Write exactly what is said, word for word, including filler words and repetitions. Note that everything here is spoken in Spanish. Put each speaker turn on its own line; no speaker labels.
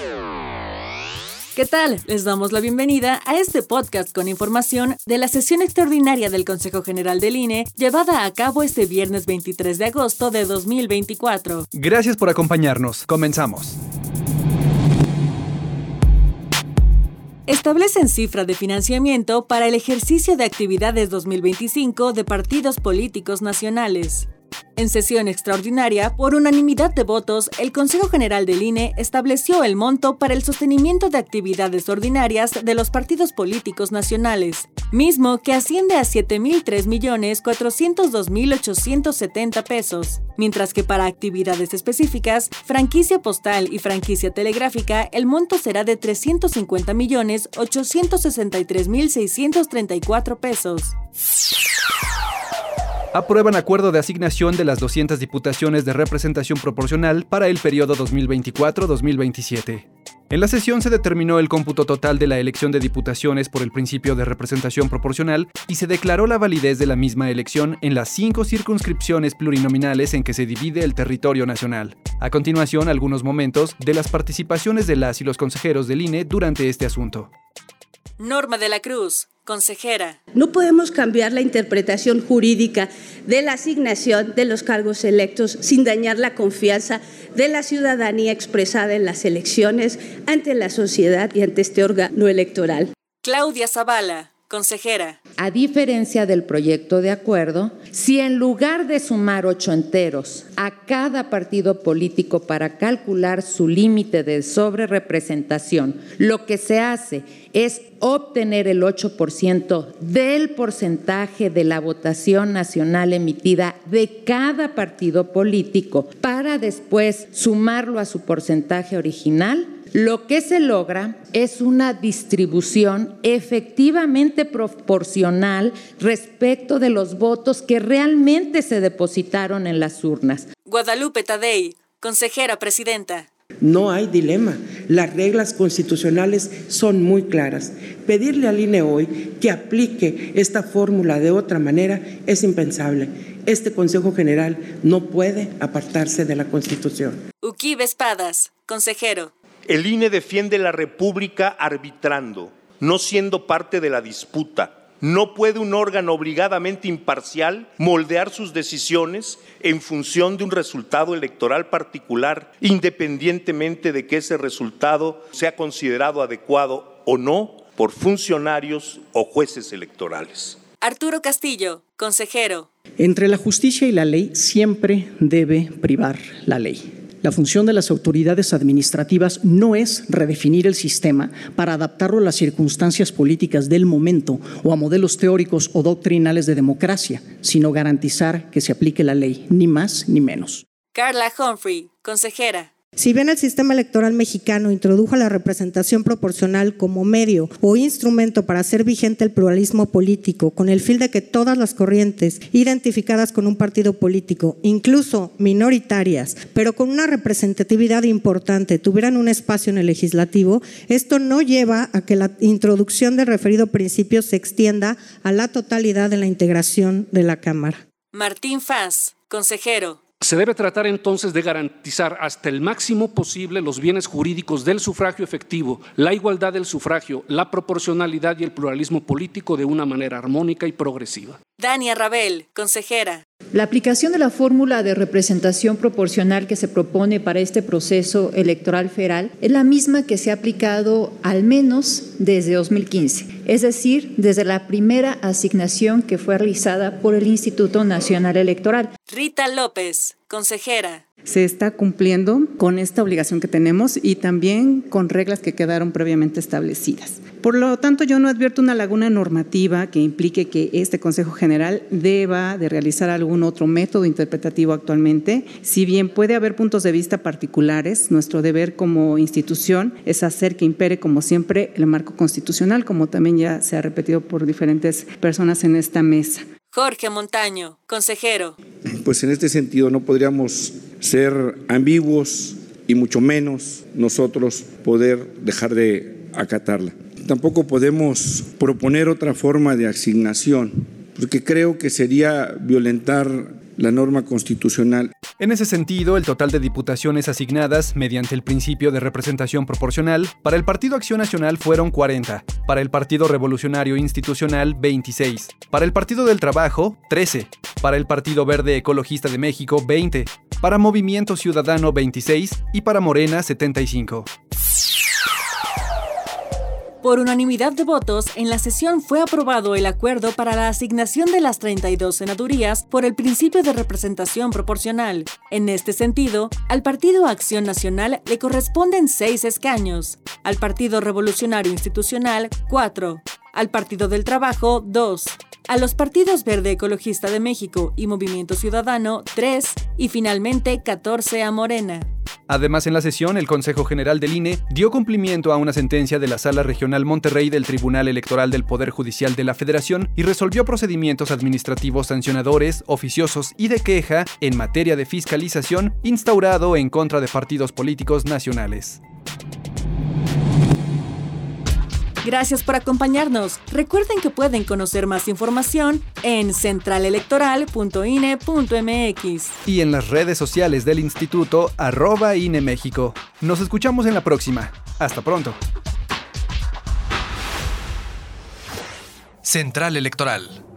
¿Qué tal? Les damos la bienvenida a este podcast con información de la sesión extraordinaria del Consejo General del I N E llevada a cabo este viernes veintitrés de agosto de dos mil veinticuatro.
Gracias por acompañarnos. Comenzamos.
Establecen cifra de financiamiento para el ejercicio de actividades dos mil veinticinco de partidos políticos nacionales. En sesión extraordinaria, por unanimidad de votos, el Consejo General del I N E estableció el monto para el sostenimiento de actividades ordinarias de los partidos políticos nacionales, mismo que asciende a siete mil tres millones cuatrocientos dos mil ochocientos setenta pesos, mientras que para actividades específicas, franquicia postal y franquicia telegráfica, el monto será de trescientos cincuenta millones ochocientos sesenta y tres mil seiscientos treinta y cuatro pesos.
Aprueban acuerdo de asignación de las doscientas diputaciones de representación proporcional para el periodo dos mil veinticuatro a dos mil veintisiete. En la sesión se determinó el cómputo total de la elección de diputaciones por el principio de representación proporcional y se declaró la validez de la misma elección en las cinco circunscripciones plurinominales en que se divide el territorio nacional. A continuación, algunos momentos de las participaciones de las y los consejeros del I N E durante este asunto.
Norma de la Cruz, consejera.
No podemos cambiar la interpretación jurídica de la asignación de los cargos electos sin dañar la confianza de la ciudadanía expresada en las elecciones ante la sociedad y ante este órgano electoral.
Claudia Zavala, consejera.
A diferencia del proyecto de acuerdo, si en lugar de sumar ocho enteros a cada partido político para calcular su límite de sobrerepresentación, lo que se hace es obtener el ocho por ciento del porcentaje de la votación nacional emitida de cada partido político para después sumarlo a su porcentaje original, lo que se logra es una distribución efectivamente proporcional respecto de los votos que realmente se depositaron en las urnas.
Guadalupe Tadei, consejera presidenta.
No hay dilema. Las reglas constitucionales son muy claras. Pedirle al I N E hoy que aplique esta fórmula de otra manera es impensable. Este Consejo General no puede apartarse de la Constitución.
Uquibe Espadas, consejero.
El I N E defiende la República arbitrando, no siendo parte de la disputa. No puede un órgano obligadamente imparcial moldear sus decisiones en función de un resultado electoral particular, independientemente de que ese resultado sea considerado adecuado o no por funcionarios o jueces electorales.
Arturo Castillo, consejero.
Entre la justicia y la ley siempre debe privar la ley. La función de las autoridades administrativas no es redefinir el sistema para adaptarlo a las circunstancias políticas del momento o a modelos teóricos o doctrinales de democracia, sino garantizar que se aplique la ley, ni más ni menos.
Carla Humphrey, consejera.
Si bien el sistema electoral mexicano introdujo la representación proporcional como medio o instrumento para hacer vigente el pluralismo político con el fin de que todas las corrientes identificadas con un partido político, incluso minoritarias, pero con una representatividad importante, tuvieran un espacio en el legislativo, esto no lleva a que la introducción del referido principio se extienda a la totalidad de la integración de la Cámara.
Martín Faz, consejero.
Se debe tratar entonces de garantizar hasta el máximo posible los bienes jurídicos del sufragio efectivo, la igualdad del sufragio, la proporcionalidad y el pluralismo político de una manera armónica y progresiva.
Dania Rabel, consejera.
La aplicación de la fórmula de representación proporcional que se propone para este proceso electoral federal es la misma que se ha aplicado al menos desde dos mil quince, es decir, desde la primera asignación que fue realizada por el Instituto Nacional Electoral.
Rita López, consejera.
Se está cumpliendo con esta obligación que tenemos y también con reglas que quedaron previamente establecidas. Por lo tanto, yo no advierto una laguna normativa que implique que este Consejo General deba de realizar algún otro método interpretativo actualmente. Si bien puede haber puntos de vista particulares, nuestro deber como institución es hacer que impere, como siempre, el marco constitucional, como también ya se ha repetido por diferentes personas en esta mesa.
Jorge Montaño, consejero.
Pues en este sentido no podríamos ser ambiguos y mucho menos nosotros poder dejar de acatarla. Tampoco podemos proponer otra forma de asignación, porque creo que sería violentar la norma constitucional.
En ese sentido, el total de diputaciones asignadas mediante el principio de representación proporcional para el Partido Acción Nacional fueron cuarenta, para el Partido Revolucionario Institucional veintiséis, para el Partido del Trabajo trece, para el Partido Verde Ecologista de México veinte, para Movimiento Ciudadano veintiséis y para Morena setenta y cinco.
Por unanimidad de votos, en la sesión fue aprobado el acuerdo para la asignación de las treinta y dos senadurías por el principio de representación proporcional. En este sentido, al Partido Acción Nacional le corresponden seis escaños, al Partido Revolucionario Institucional, cuatro, al Partido del Trabajo, dos, a los partidos Verde Ecologista de México y Movimiento Ciudadano, tres, y finalmente catorce a Morena.
Además, en la sesión, el Consejo General del I N E dio cumplimiento a una sentencia de la Sala Regional Monterrey del Tribunal Electoral del Poder Judicial de la Federación y resolvió procedimientos administrativos sancionadores, oficiosos y de queja en materia de fiscalización instaurado en contra de partidos políticos nacionales.
Gracias por acompañarnos. Recuerden que pueden conocer más información en central electoral punto i n e punto m x
y en las redes sociales del Instituto arroba I N E México. Nos escuchamos en la próxima. Hasta pronto.
Central Electoral.